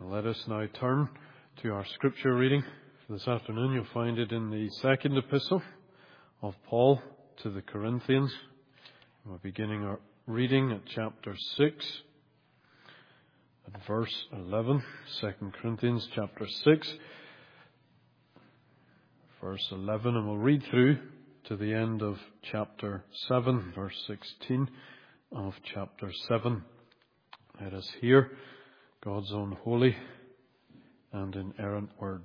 Let us now turn to our scripture reading for this afternoon. You'll find it in the second epistle of Paul to the Corinthians. We're beginning our reading at chapter 6, at verse 11. 2 Corinthians chapter 6, verse 11. And we'll read through to the end of chapter 7, verse 16 of chapter 7. Let us hear God's own holy and inerrant word.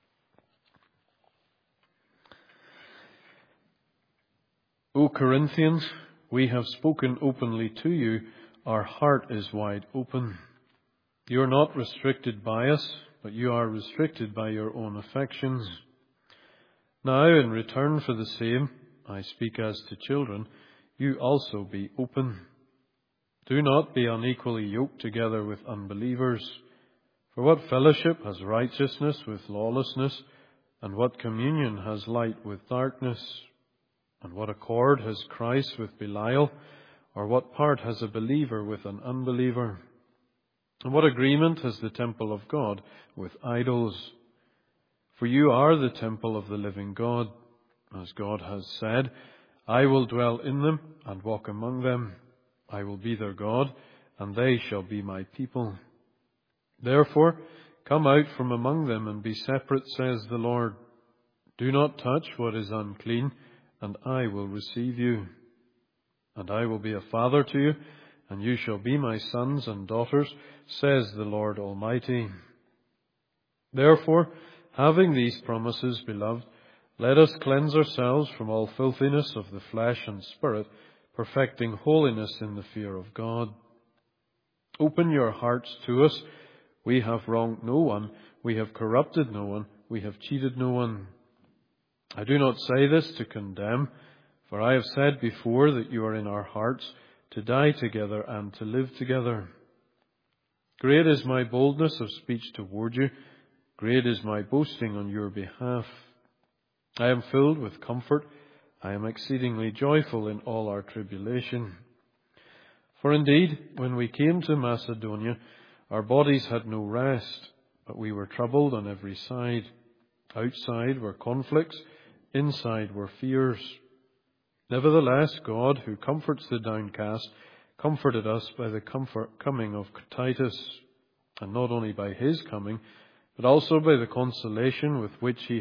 O Corinthians, we have spoken openly to you. Our heart is wide open. You are not restricted by us, but you are restricted by your own affections. Now, in return for the same, I speak as to children, you also be open. Do not be unequally yoked together with unbelievers. For what fellowship has righteousness with lawlessness? And what communion has light with darkness? And what accord has Christ with Belial? Or what part has a believer with an unbeliever? And what agreement has the temple of God with idols? For you are the temple of the living God. As God has said, I will dwell in them and walk among them. I will be their God, and they shall be my people. Therefore, come out from among them and be separate, says the Lord. Do not touch what is unclean, and I will receive you. And I will be a father to you, and you shall be my sons and daughters, says the Lord Almighty. Therefore, having these promises, beloved, let us cleanse ourselves from all filthiness of the flesh and spirit, perfecting holiness in the fear of God. Open your hearts to us. We have wronged no one. We have corrupted no one. We have cheated no one. I do not say this to condemn, for I have said before that you are in our hearts to die together and to live together. Great is my boldness of speech toward you. Great is my boasting on your behalf. I am filled with comfort. I am exceedingly joyful in all our tribulation. For indeed, when we came to Macedonia, our bodies had no rest, but we were troubled on every side. Outside were conflicts, inside were fears. Nevertheless, God, who comforts the downcast, comforted us by the coming of Titus, and not only by his coming, but also by the consolation with which he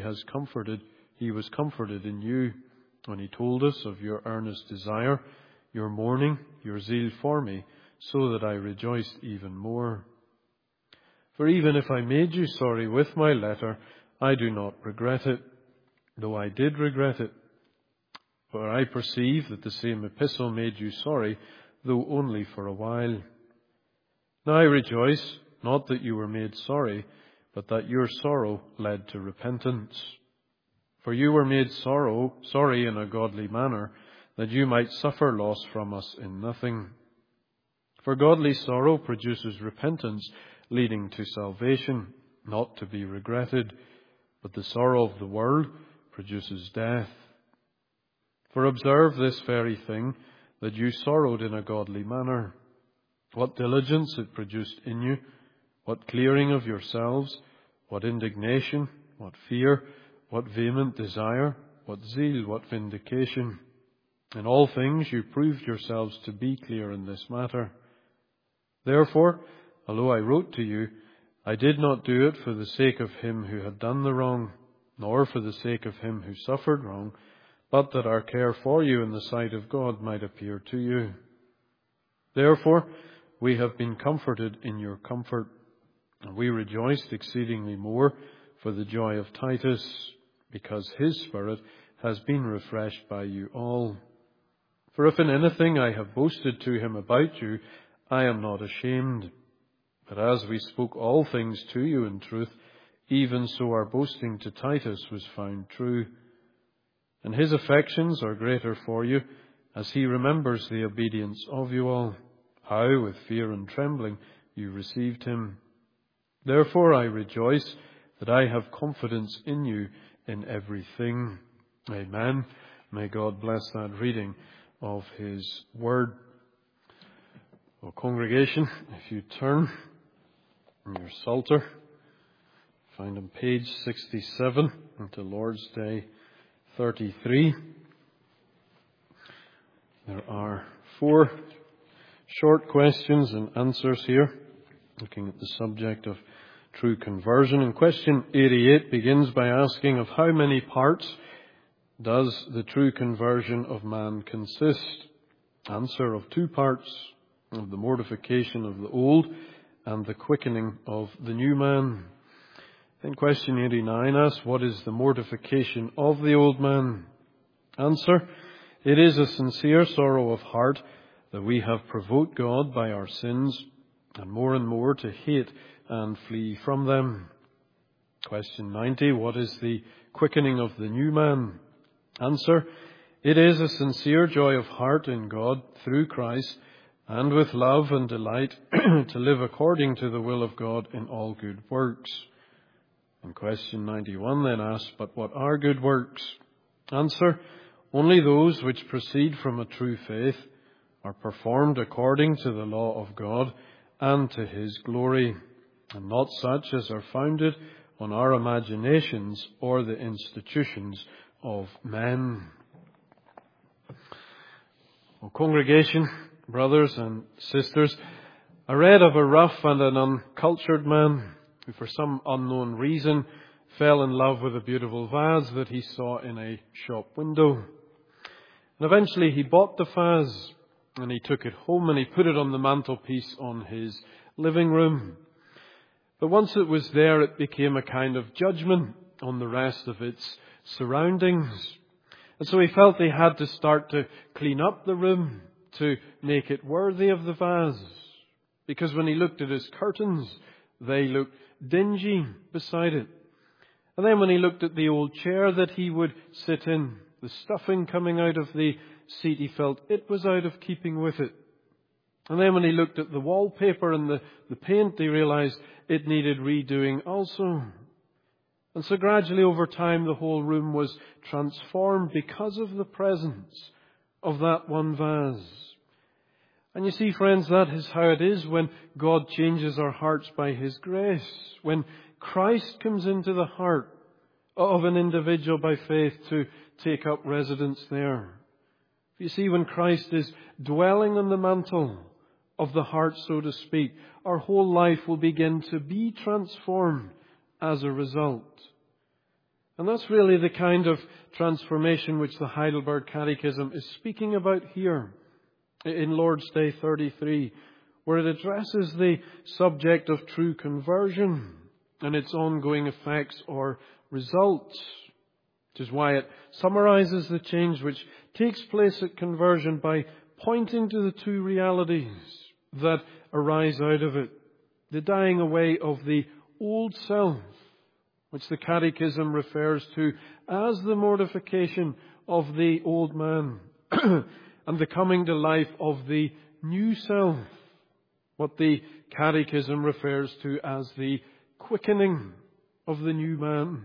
was comforted in you, when he told us of your earnest desire, your mourning, your zeal for me, so that I rejoiced even more. For even if I made you sorry with my letter, I do not regret it, though I did regret it. For I perceive that the same epistle made you sorry, though only for a while. Now I rejoice, not that you were made sorry, but that your sorrow led to repentance. For you were made sorry in a godly manner, that you might suffer loss from us in nothing. For godly sorrow produces repentance, leading to salvation, not to be regretted, but the sorrow of the world produces death. For observe this very thing, that you sorrowed in a godly manner. What diligence it produced in you, what clearing of yourselves, what indignation, what fear, what vehement desire, what zeal, what vindication. In all things you proved yourselves to be clear in this matter. Therefore, although I wrote to you, I did not do it for the sake of him who had done the wrong, nor for the sake of him who suffered wrong, but that our care for you in the sight of God might appear to you. Therefore, we have been comforted in your comfort, and we rejoiced exceedingly more for the joy of Titus, because his spirit has been refreshed by you all. For if in anything I have boasted to him about you, I am not ashamed. But as we spoke all things to you in truth, even so our boasting to Titus was found true. And his affections are greater for you, as he remembers the obedience of you all, how with fear and trembling you received him. Therefore I rejoice that I have confidence in you in everything. Amen. May God bless that reading of his word. Well, congregation, if you turn in your Psalter. Find on page 67 into Lord's Day 33. There are 4 short questions and answers here, looking at the subject of true conversion. And question 88 begins by asking, of how many parts does the true conversion of man consist? Answer, of 2 parts, of the mortification of the old and the quickening of the new man. Then question 89 asks, what is the mortification of the old man? Answer, it is a sincere sorrow of heart that we have provoked God by our sins and more to hate and flee from them. Question 90, what is the quickening of the new man? Answer, it is a sincere joy of heart in God through Christ, and with love and delight to live according to the will of God in all good works. And question 91 then asks, but what are good works? Answer, only those which proceed from a true faith, are performed according to the law of God and to His glory, and not such as are founded on our imaginations or the institutions of men. Well, congregation, brothers and sisters, I read of a rough and an uncultured man who for some unknown reason fell in love with a beautiful vase that he saw in a shop window. And eventually he bought the vase and he took it home and he put it on the mantelpiece on his living room. But once it was there, it became a kind of judgment on the rest of its surroundings. And so he felt he had to start to clean up the room to make it worthy of the vase. Because when he looked at his curtains, they looked dingy beside it. And then when he looked at the old chair that he would sit in, the stuffing coming out of the seat, he felt it was out of keeping with it. And then when he looked at the wallpaper and the paint, he realized it needed redoing also. And so gradually over time, the whole room was transformed because of the presence of that one vase. And you see, friends, that is how it is when God changes our hearts by His grace. When Christ comes into the heart of an individual by faith to take up residence there. You see, when Christ is dwelling on the mantle of the heart, so to speak, our whole life will begin to be transformed as a result. And that's really the kind of transformation which the Heidelberg Catechism is speaking about here in Lord's Day 33, where it addresses the subject of true conversion and its ongoing effects or results, which is why it summarizes the change which takes place at conversion by pointing to the 2 realities that arise out of it. The dying away of the old self, which the Catechism refers to as the mortification of the old man, and the coming to life of the new self, what the Catechism refers to as the quickening of the new man.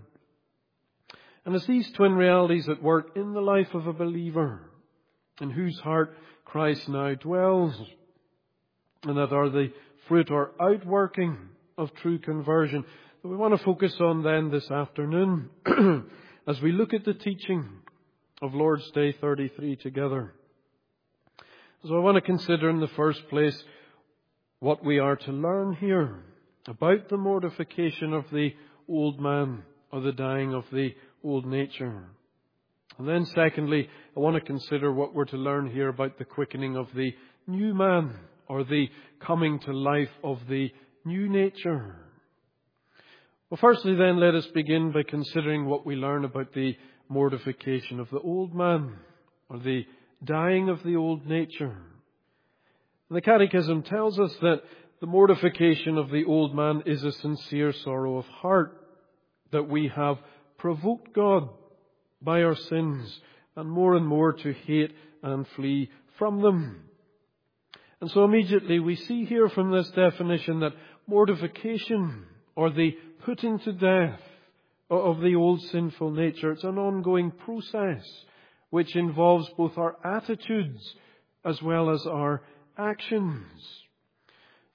And it's these twin realities at work in the life of a believer, in whose heart Christ now dwells, and that are the fruit or outworking of true conversion, that we want to focus on then this afternoon as we look at the teaching of Lord's Day 33 together. So I want to consider in the first place what we are to learn here about the mortification of the old man, or the dying of the old nature. And then secondly, I want to consider what we're to learn here about the quickening of the new man, or the coming to life of the new nature. Well, firstly then, let us begin by considering what we learn about the mortification of the old man, or the dying of the old nature. And the Catechism tells us that the mortification of the old man is a sincere sorrow of heart, that we have provoked God by our sins and more to hate and flee from them. And so immediately we see here from this definition that mortification, or the putting to death of the old sinful nature, it's an ongoing process which involves both our attitudes as well as our actions.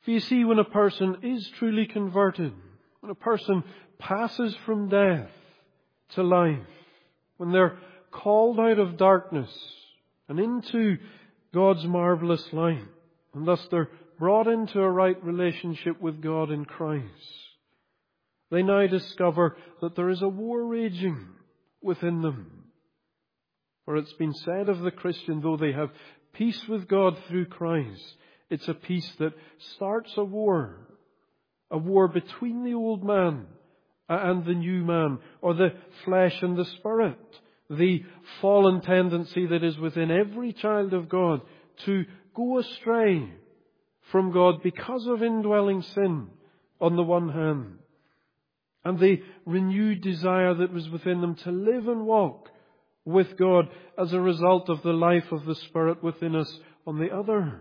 For you see, when a person is truly converted, when a person passes from death to life, when they're called out of darkness and into God's marvelous light, and thus they're brought into a right relationship with God in Christ, they now discover that there is a war raging within them. For it's been said of the Christian, though they have peace with God through Christ, it's a peace that starts a war between the old man and the new man, or the flesh and the spirit, the fallen tendency that is within every child of God to go astray from God because of indwelling sin on the one hand, and the renewed desire that was within them to live and walk with God as a result of the life of the Spirit within us on the other.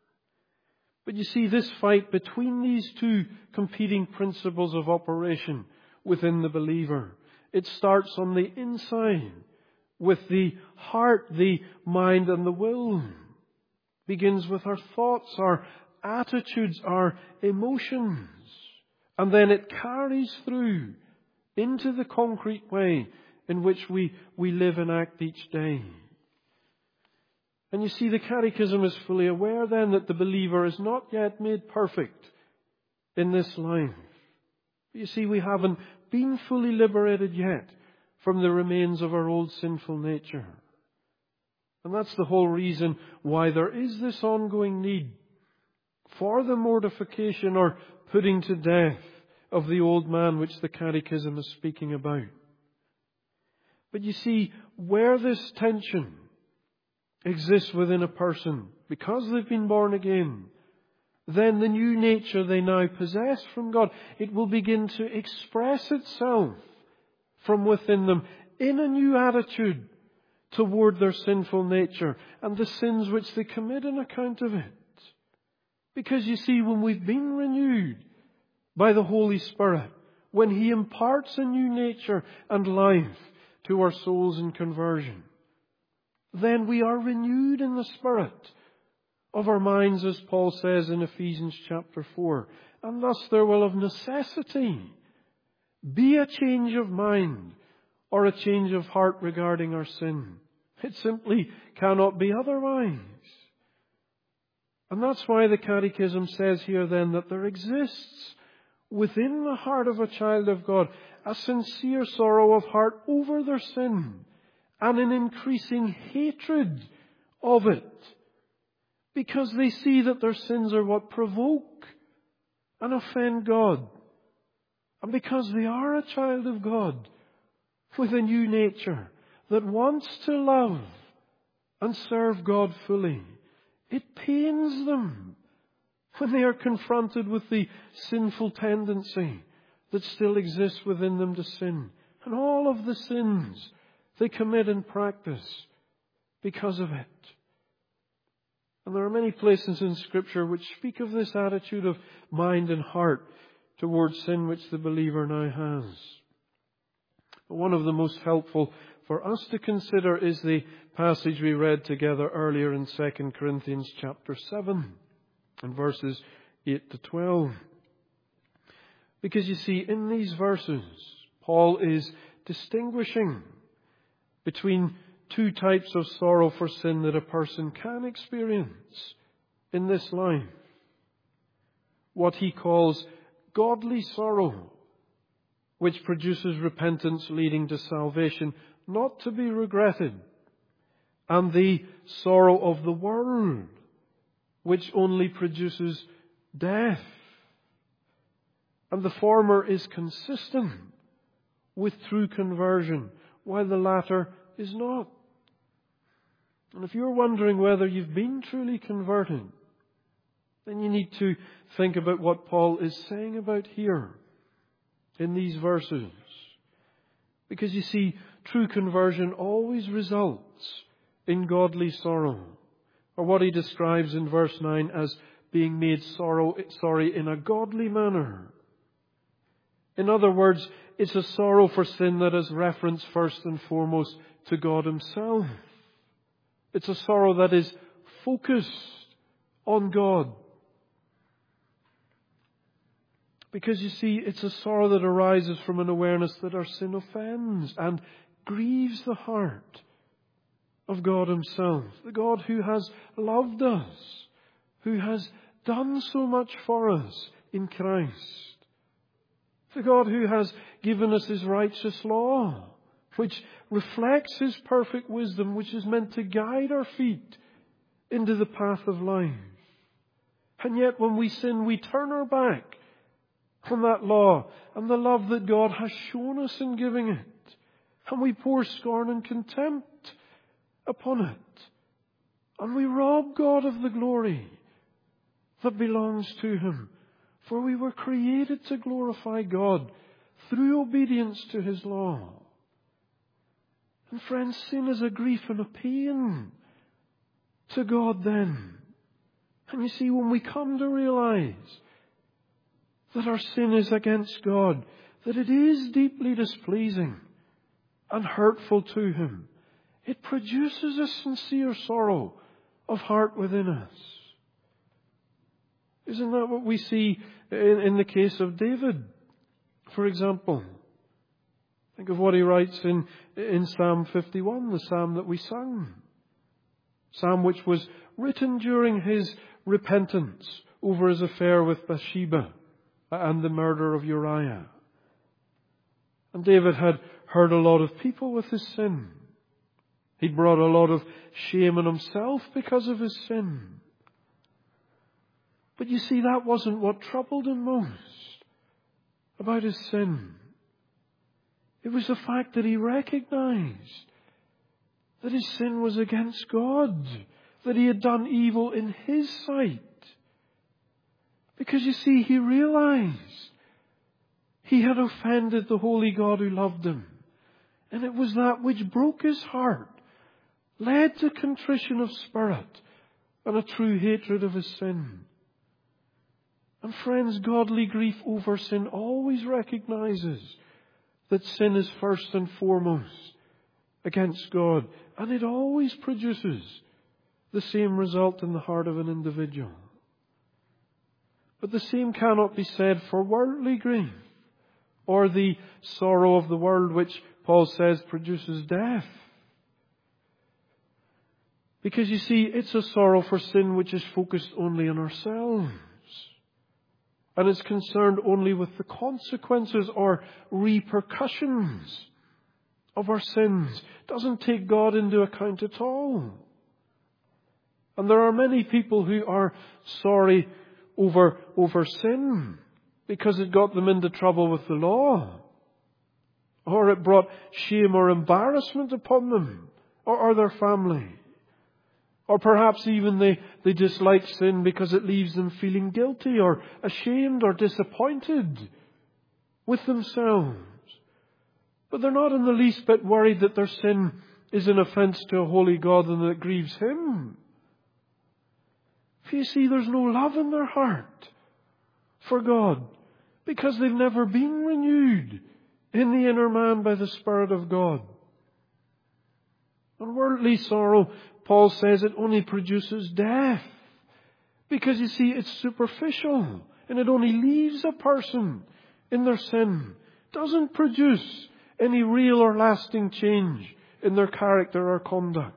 But you see, this fight between these two competing principles of operation within the believer, it starts on the inside with the heart, the mind and the will. Begins with our thoughts, our attitudes, our emotions. And then it carries through into the concrete way in which we live and act each day. And you see, the Catechism is fully aware then that the believer is not yet made perfect in this life. You see, we haven't been fully liberated yet from the remains of our old sinful nature. And that's the whole reason why there is this ongoing need for the mortification or putting to death of the old man which the Catechism is speaking about. But you see, where this tension exists within a person, because they've been born again, then the new nature they now possess from God, it will begin to express itself from within them in a new attitude toward their sinful nature and the sins which they commit on account of it. Because you see, when we've been renewed by the Holy Spirit, when He imparts a new nature and life to our souls in conversion, then we are renewed in the spirit of our minds, as Paul says in Ephesians chapter 4. And thus there will of necessity be a change of mind or a change of heart regarding our sin. It simply cannot be otherwise. And that's why the Catechism says here then that there exists within the heart of a child of God a sincere sorrow of heart over their sin and an increasing hatred of it, because they see that their sins are what provoke and offend God. And because they are a child of God with a new nature that wants to love and serve God fully, it pains them when they are confronted with the sinful tendency that still exists within them to sin, and all of the sins they commit and practice because of it. And there are many places in Scripture which speak of this attitude of mind and heart towards sin which the believer now has. One of the most helpful for us to consider is the passage we read together earlier in 2 Corinthians chapter 7 and verses 8 to 12. Because you see, in these verses, Paul is distinguishing between two types of sorrow for sin that a person can experience in this life. What he calls godly sorrow, which produces repentance leading to salvation, not to be regretted, and the sorrow of the world, which only produces death. And the former is consistent with true conversion, while the latter is not. And if you're wondering whether you've been truly converted, then you need to think about what Paul is saying about here in these verses. Because you see, true conversion always results in godly sorrow, or what he describes in verse 9 as being made sorry in a godly manner. In other words, it's a sorrow for sin that is reference first and foremost to God Himself. It's a sorrow that is focused on God. Because you see, it's a sorrow that arises from an awareness that our sin offends and grieves the heart of God Himself. The God who has loved us, who has done so much for us in Christ. The God who has given us His righteous law, which reflects His perfect wisdom, which is meant to guide our feet into the path of life. And yet when we sin, we turn our back on that law and the love that God has shown us in giving it. And we pour scorn and contempt upon it. And we rob God of the glory that belongs to Him. For we were created to glorify God through obedience to His law. And friends, sin is a grief and a pain to God then. And you see, when we come to realize that our sin is against God, that it is deeply displeasing and hurtful to Him, it produces a sincere sorrow of heart within us. Isn't that what we see in the case of David, for example? Think of what he writes in Psalm 51, the psalm that we sung. Psalm which was written during his repentance over his affair with Bathsheba and the murder of Uriah. And David had hurt a lot of people with his sin. He'd brought a lot of shame on himself because of his sin. But you see, that wasn't what troubled him most about his sin. It was the fact that he recognized that his sin was against God, that he had done evil in His sight. Because you see, he realized he had offended the holy God who loved him. And it was that which broke his heart, led to contrition of spirit and a true hatred of his sin. And friends, godly grief over sin always recognizes that sin is first and foremost against God. And it always produces the same result in the heart of an individual. But the same cannot be said for worldly grief, or the sorrow of the world, which Paul says produces death. Because you see, it's a sorrow for sin which is focused only on ourselves, and is concerned only with the consequences or repercussions of our sins. Doesn't take God into account at all. And there are many people who are sorry over sin because it got them into trouble with the law, or it brought shame or embarrassment upon them or their family. Or perhaps even they dislike sin because it leaves them feeling guilty or ashamed or disappointed with themselves. But they're not in the least bit worried that their sin is an offence to a holy God and that it grieves Him. For you see, there's no love in their heart for God because they've never been renewed in the inner man by the Spirit of God. And worldly sorrow, Paul says, it only produces death. Because you see, it's superficial and it only leaves a person in their sin. It doesn't produce any real or lasting change in their character or conduct.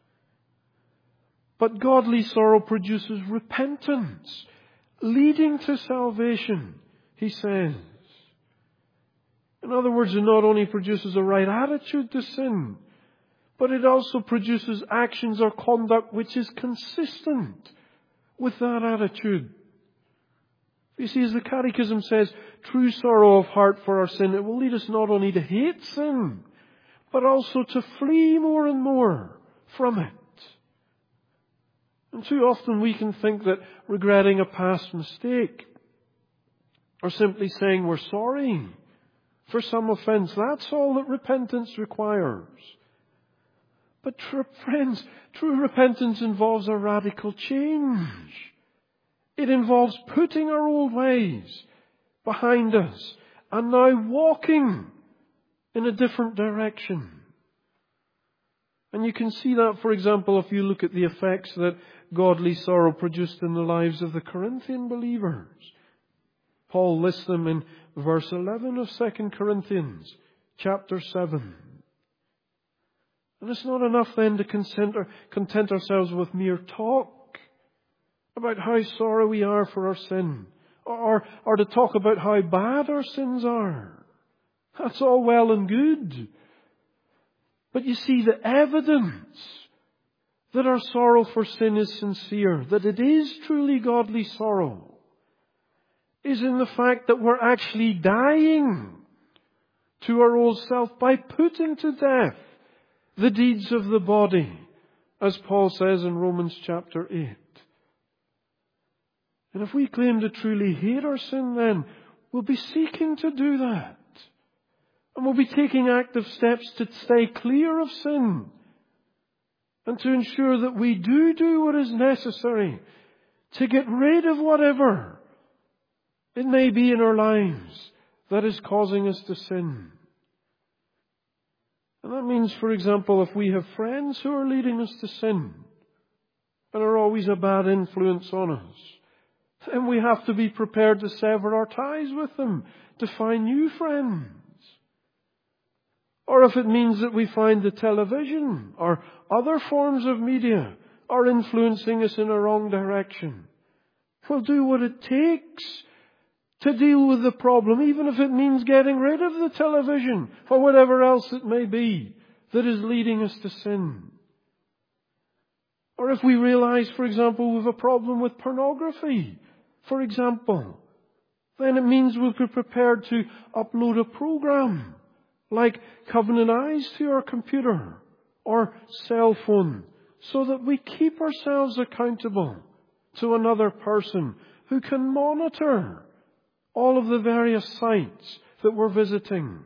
But godly sorrow produces repentance, leading to salvation, he says. In other words, it not only produces a right attitude to sin, but it also produces actions or conduct which is consistent with that attitude. You see, as the Catechism says, true sorrow of heart for our sin, it will lead us not only to hate sin, but also to flee more and more from it. And too often we can think that regretting a past mistake, or simply saying we're sorry for some offence, that's all that repentance requires. But friends, true repentance involves a radical change. It involves putting our old ways behind us and now walking in a different direction. And you can see that, for example, if you look at the effects that godly sorrow produced in the lives of the Corinthian believers. Paul lists them in verse 11 of 2 Corinthians chapter 7. And it's not enough then to content ourselves with mere talk about how sorry we are for our sin, or to talk about how bad our sins are. That's all well and good. But you see, the evidence that our sorrow for sin is sincere, that it is truly godly sorrow, is in the fact that we're actually dying to our old self by putting to death the deeds of the body, as Paul says in Romans chapter 8. And if we claim to truly hate our sin, then we'll be seeking to do that. And we'll be taking active steps to stay clear of sin and to ensure that we do what is necessary to get rid of whatever it may be in our lives that is causing us to sin. And that means, for example, if we have friends who are leading us to sin and are always a bad influence on us, then we have to be prepared to sever our ties with them, to find new friends. Or if it means that we find the television or other forms of media are influencing us in a wrong direction, we'll do what it takes to deal with the problem, even if it means getting rid of the television or whatever else it may be that is leading us to sin. Or if we realize, for example, we have a problem with pornography, for example, then it means we'll be prepared to upload a program like Covenant Eyes to our computer or cell phone, so that we keep ourselves accountable to another person who can monitor all of the various sites that we're visiting.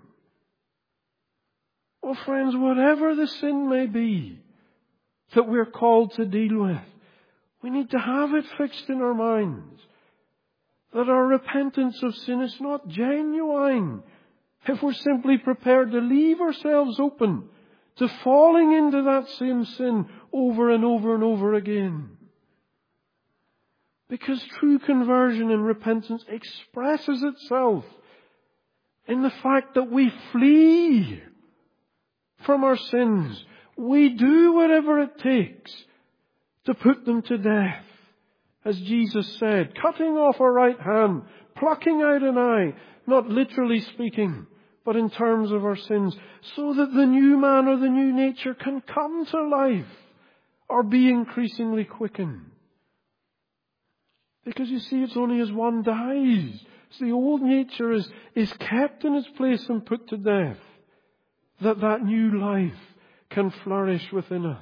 Well, friends, whatever the sin may be that we're called to deal with, we need to have it fixed in our minds that our repentance of sin is not genuine if we're simply prepared to leave ourselves open to falling into that same sin over and over and over again. Because true conversion and repentance expresses itself in the fact that we flee from our sins. We do whatever it takes to put them to death. As Jesus said, cutting off our right hand, plucking out an eye, not literally speaking, but in terms of our sins, so that the new man or the new nature can come to life or be increasingly quickened. Because you see, it's only as one dies, as the old nature is kept in its place and put to death, that new life can flourish within us.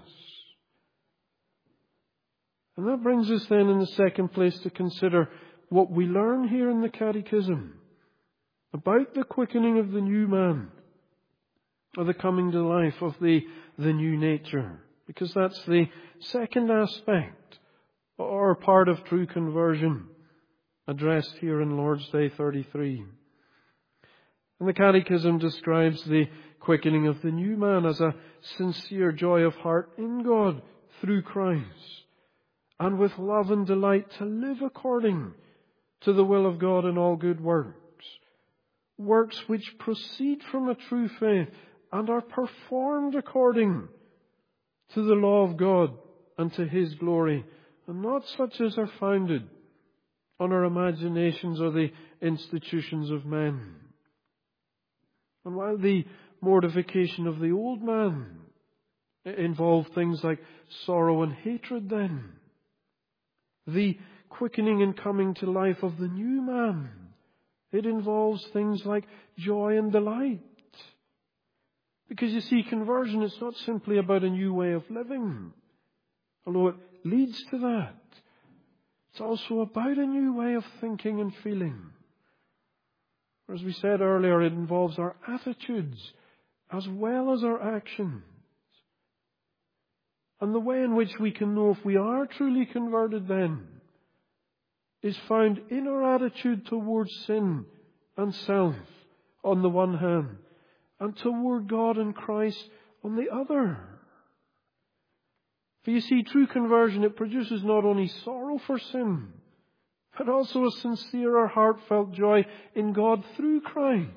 And that brings us then in the second place to consider what we learn here in the Catechism about the quickening of the new man, or the coming to life of the new nature. Because that's the second aspect or part of true conversion addressed here in Lord's Day 33. And the Catechism describes the quickening of the new man as a sincere joy of heart in God through Christ, and with love and delight to live according to the will of God in all good works. Works which proceed from a true faith and are performed according to the law of God and to His glory, and not such as are founded on our imaginations or the institutions of men. And while the mortification of the old man involved things like sorrow and hatred then, the quickening and coming to life of the new man, it involves things like joy and delight. Because you see, conversion is not simply about a new way of living, although it leads to that. It's also about a new way of thinking and feeling. As we said earlier, it involves our attitudes as well as our actions. And the way in which we can know if we are truly converted then is found in our attitude towards sin and self on the one hand, and toward God and Christ on the other. For you see, true conversion, it produces not only sorrow for sin, but also a sincerer, heartfelt joy in God through Christ.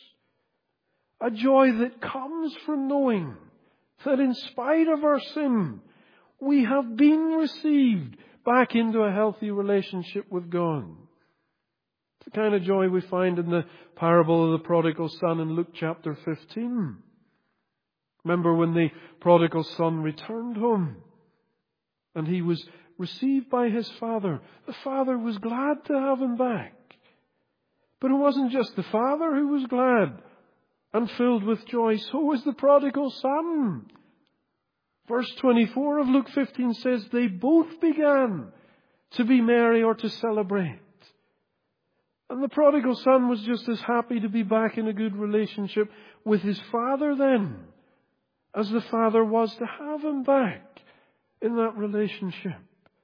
A joy that comes from knowing that in spite of our sin, we have been received back into a healthy relationship with God. It's the kind of joy we find in the parable of the prodigal son in Luke chapter 15. Remember when the prodigal son returned home and he was received by his father. The father was glad to have him back. But it wasn't just the father who was glad and filled with joy. So was the prodigal son. Verse 24 of Luke 15 says they both began to be merry or to celebrate. And the prodigal son was just as happy to be back in a good relationship with his father then as the father was to have him back in that relationship.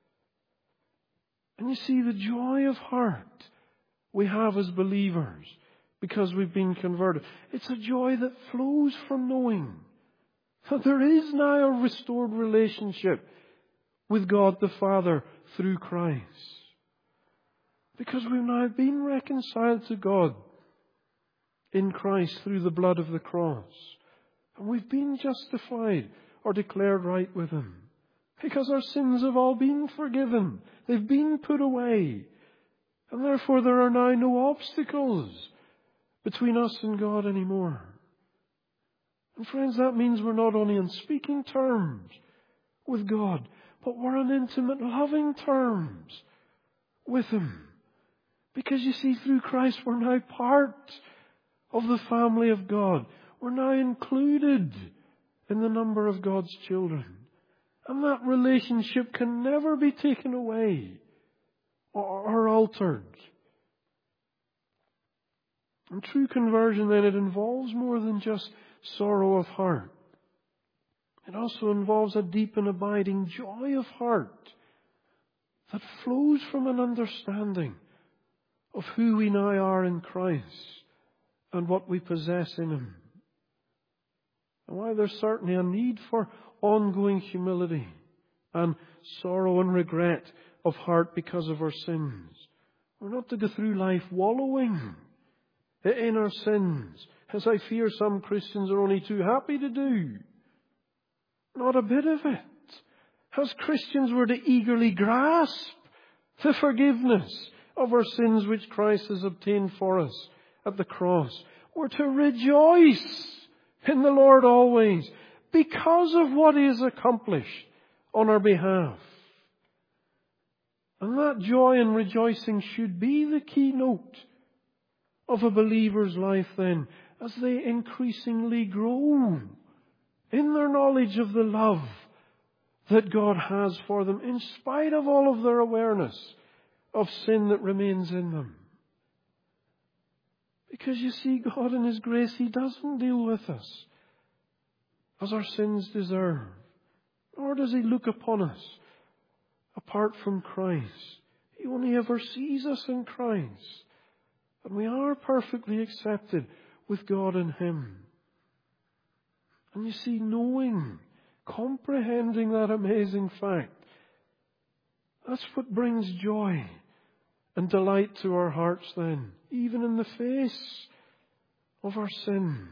And you see, the joy of heart we have as believers because we've been converted, it's a joy that flows from knowing that there is now a restored relationship with God the Father through Christ. Because we've now been reconciled to God in Christ through the blood of the cross. And we've been justified or declared right with Him. Because our sins have all been forgiven. They've been put away. And therefore there are now no obstacles between us and God anymore. And friends, that means we're not only on speaking terms with God, but we're on intimate, loving terms with Him. Because you see, through Christ we're now part of the family of God. We're now included in the number of God's children. And that relationship can never be taken away or altered. And true conversion then, it involves more than just sorrow of heart. It also involves a deep and abiding joy of heart that flows from an understanding of who we now are in Christ and what we possess in Him. And while there's certainly a need for ongoing humility and sorrow and regret of heart because of our sins, we're not to go through life wallowing in our sins, as I fear some Christians are only too happy to do. Not a bit of it. As Christians, we're to eagerly grasp the forgiveness of our sins which Christ has obtained for us at the cross. We're to rejoice in the Lord always because of what He has accomplished on our behalf. And that joy and rejoicing should be the keynote of a believer's life then, as they increasingly grow in their knowledge of the love that God has for them, in spite of all of their awareness of sin that remains in them. Because you see, God in His grace, He doesn't deal with us as our sins deserve. Nor does He look upon us apart from Christ. He only ever sees us in Christ. And we are perfectly accepted with God in Him. And you see, knowing, comprehending that amazing fact, that's what brings joy and delight to our hearts then, even in the face of our sin.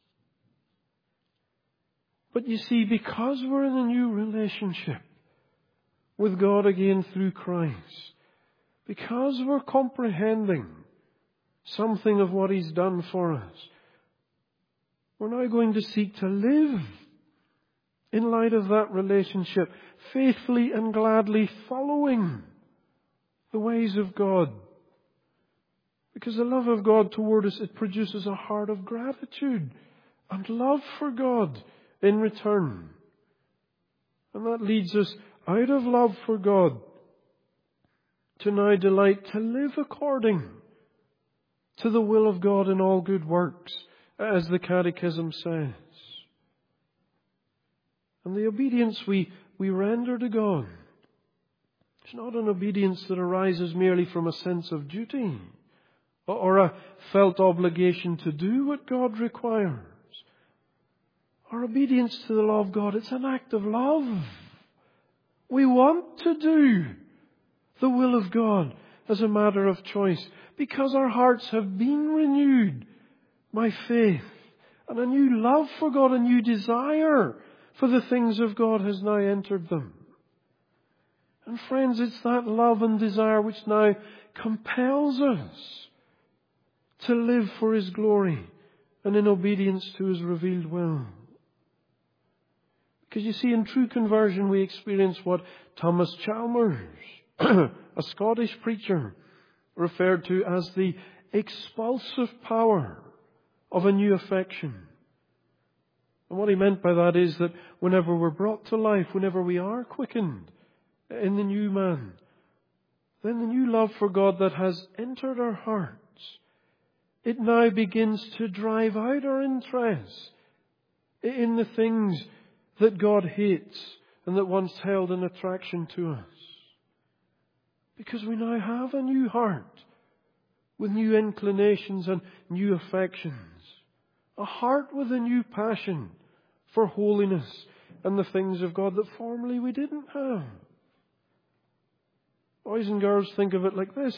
But you see, because we're in a new relationship with God again through Christ, because we're comprehending something of what He's done for us, we're now going to seek to live in light of that relationship, faithfully and gladly following the ways of God. Because the love of God toward us, it produces a heart of gratitude and love for God in return. And that leads us out of love for God to now delight to live according to the will of God in all good works, as the Catechism says. And the obedience we render to God, it's not an obedience that arises merely from a sense of duty or a felt obligation to do what God requires. Our obedience to the law of God, it's an act of love. We want to do the will of God as a matter of choice, because our hearts have been renewed by faith, and a new love for God, a new desire for the things of God has now entered them. And friends, it's that love and desire which now compels us to live for His glory and in obedience to His revealed will. Because you see, in true conversion we experience what Thomas Chalmers, a Scottish preacher, referred to as the expulsive power of a new affection. And what he meant by that is that whenever we're brought to life, whenever we are quickened in the new man, then the new love for God that has entered our hearts, it now begins to drive out our interest in the things that God hates and that once held an attraction to us. Because we now have a new heart with new inclinations and new affections. A heart with a new passion for holiness and the things of God that formerly we didn't have. Boys and girls, think of it like this.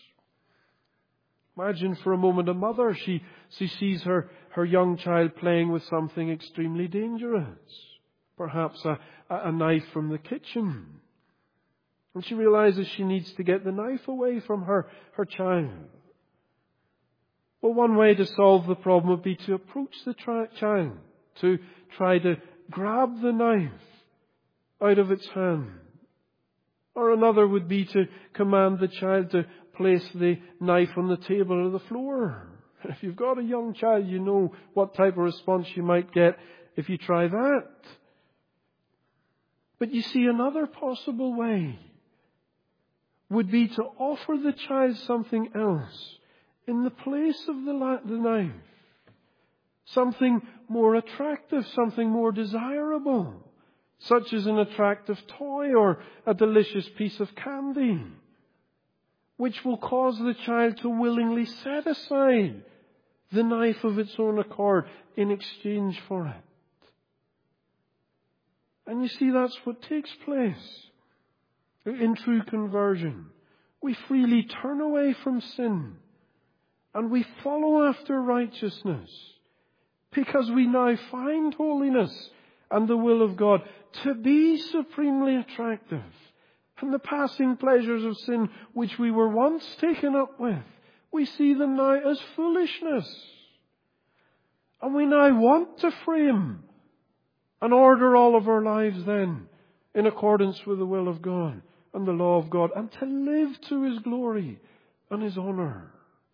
Imagine for a moment a mother. She sees her young child playing with something extremely dangerous. Perhaps a knife from the kitchen. And she realizes she needs to get the knife away from her child. Well, one way to solve the problem would be to approach the child, to try to grab the knife out of its hand. Or another would be to command the child to place the knife on the table or the floor. If you've got a young child, you know what type of response you might get if you try that. But you see, another possible way would be to offer the child something else in the place of the knife. Something more attractive, something more desirable, such as an attractive toy or a delicious piece of candy, which will cause the child to willingly set aside the knife of its own accord in exchange for it. And you see, that's what takes place in true conversion. We freely turn away from sin and we follow after righteousness because we now find holiness and the will of God to be supremely attractive. And the passing pleasures of sin which we were once taken up with, we see them now as foolishness. And we now want to frame and order all of our lives then in accordance with the will of God and the law of God, and to live to His glory and His honour.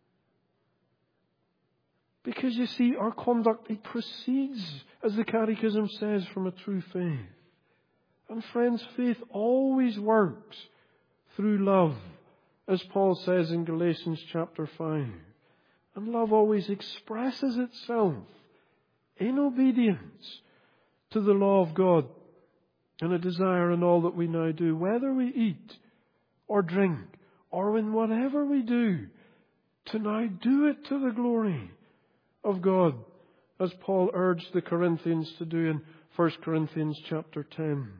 Because you see, our conduct, it proceeds, as the Catechism says, from a true faith. And friends, faith always works through love, as Paul says in Galatians chapter 5. And love always expresses itself in obedience to the law of God and a desire in all that we now do, whether we eat or drink or in whatever we do, to now do it to the glory of God, as Paul urged the Corinthians to do in 1 Corinthians chapter 10.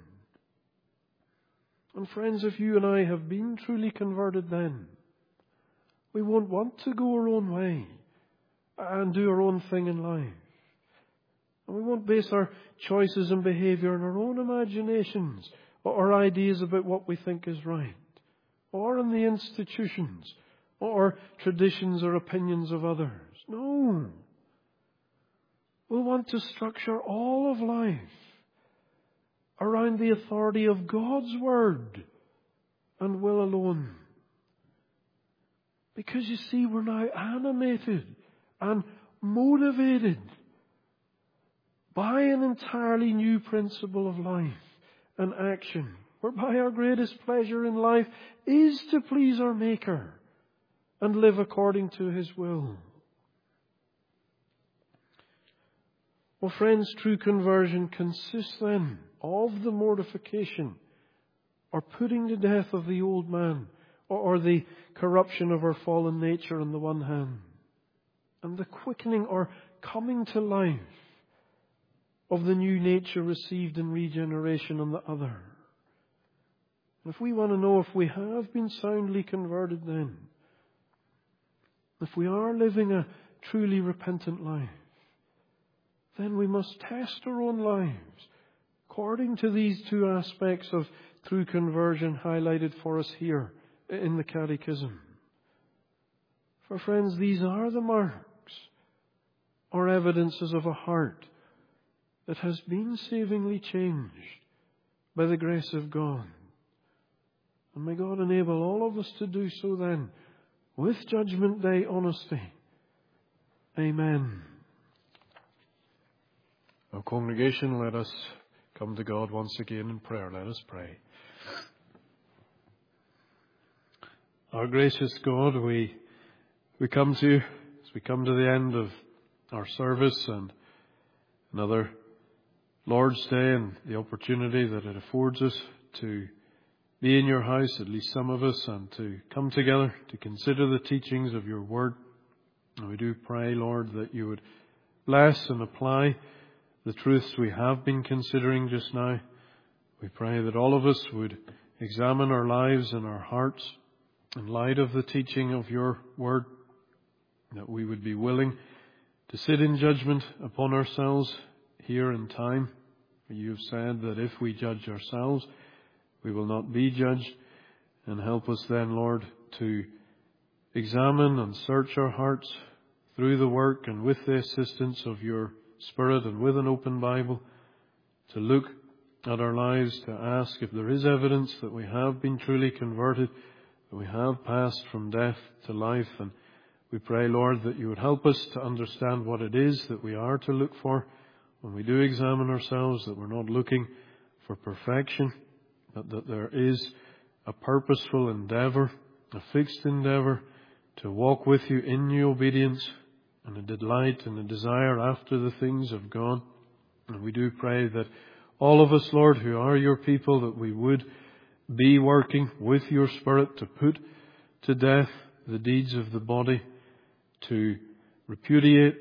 And friends, if you and I have been truly converted then, we won't want to go our own way and do our own thing in life. And we won't base our choices and behaviour on our own imaginations or ideas about what we think is right, or on the institutions or traditions or opinions of others. No. We'll want to structure all of life around the authority of God's Word and will alone. Because you see, we're now animated and motivated by an entirely new principle of life and action, whereby our greatest pleasure in life is to please our Maker and live according to His will. Well, friends, true conversion consists then of the mortification or putting to death of the old man or the corruption of our fallen nature on the one hand, and the quickening or coming to life of the new nature received in regeneration on the other. And if we want to know if we have been soundly converted then, if we are living a truly repentant life, then we must test our own lives according to these two aspects of true conversion highlighted for us here in the Catechism. For friends, these are the marks or evidences of a heart that has been savingly changed by the grace of God. And may God enable all of us to do so then, with Judgment Day honesty. Amen. Our congregation, let us come to God once again in prayer. Let us pray. Our gracious God, we come to you as we come to the end of our service and another Lord's Day and the opportunity that it affords us to be in your house, at least some of us, and to come together to consider the teachings of your word. And we do pray, Lord, that you would bless and apply the truths we have been considering just now. We pray that all of us would examine our lives and our hearts in light of the teaching of your word, that we would be willing to sit in judgment upon ourselves here in time. For you have said that if we judge ourselves, we will not be judged. And help us then, Lord, to examine and search our hearts through the work and with the assistance of your Spirit and with an open Bible, to look at our lives, to ask if there is evidence that we have been truly converted, that we have passed from death to life. And we pray, Lord, that you would help us to understand what it is that we are to look for when we do examine ourselves, that we're not looking for perfection, but that there is a purposeful endeavour, a fixed endeavour to walk with you in new obedience and a delight and a desire after the things of God. And we do pray that all of us, Lord, who are your people, that we would be working with your Spirit to put to death the deeds of the body, to repudiate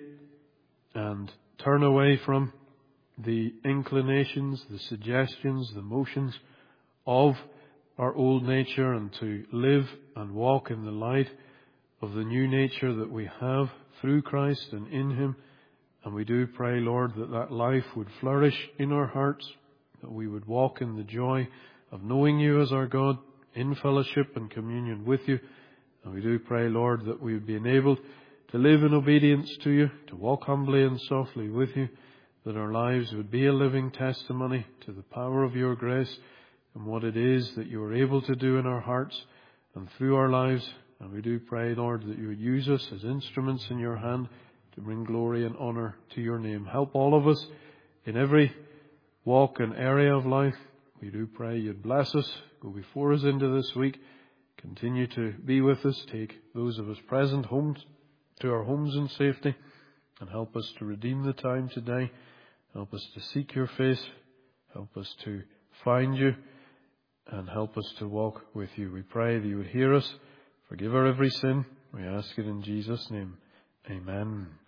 and turn away from the inclinations, the suggestions, the motions of our old nature, and to live and walk in the light of the new nature that we have through Christ and in Him. And we do pray, Lord, that that life would flourish in our hearts, that we would walk in the joy of knowing you as our God, in fellowship and communion with you. And we do pray, Lord, that we would be enabled to live in obedience to you, to walk humbly and softly with you, that our lives would be a living testimony to the power of your grace and what it is that you are able to do in our hearts and through our lives. And we do pray, Lord, that you would use us as instruments in your hand to bring glory and honour to your name. Help all of us in every walk and area of life. We do pray you'd bless us, go before us into this week, continue to be with us, take those of us present home to our homes in safety, and help us to redeem the time today. Help us to seek your face, help us to find you, and help us to walk with you. We pray that you would hear us, forgive our every sin. We ask it in Jesus' name. Amen.